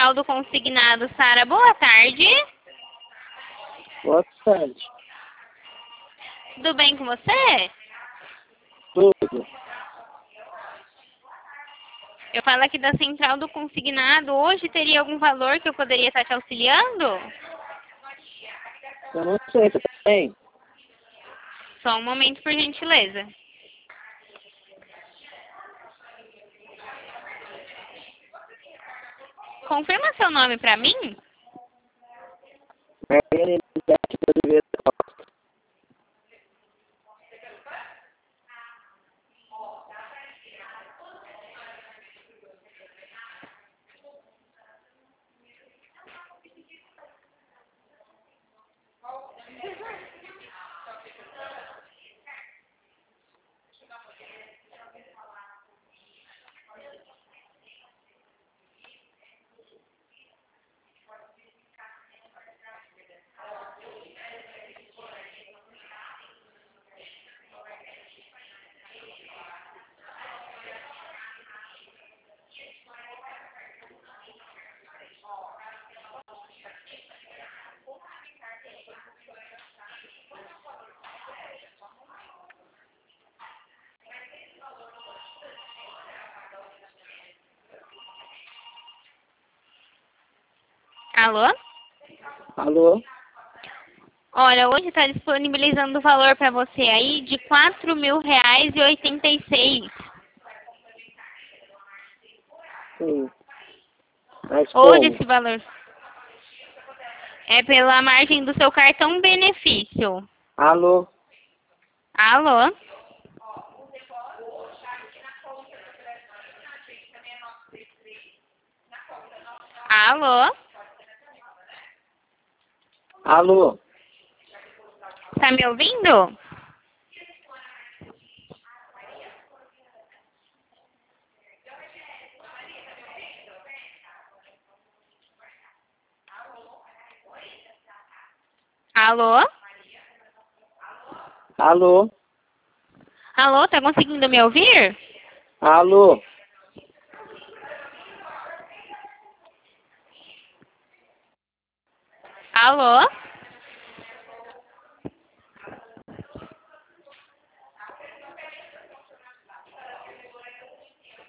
Central do Consignado, Sara. Boa tarde. Boa tarde. Tudo bem com você? Tudo. Eu falo aqui da Central do Consignado. Hoje teria algum valor que eu poderia estar te auxiliando? Eu não sei, você tem? Só um momento, por gentileza. Confirma seu nome para mim? Mariana Elisete de Oliveira Costa. Alô? Alô? Olha, hoje está disponibilizando o valor para você aí de R$ 4.086. Sim. Mas Hoje como? esse valor é pela margem do seu cartão benefício. Alô? Alô? Alô? Alô? Tá me ouvindo? Alô? Alô? Alô, tá conseguindo me ouvir? Alô? Alô?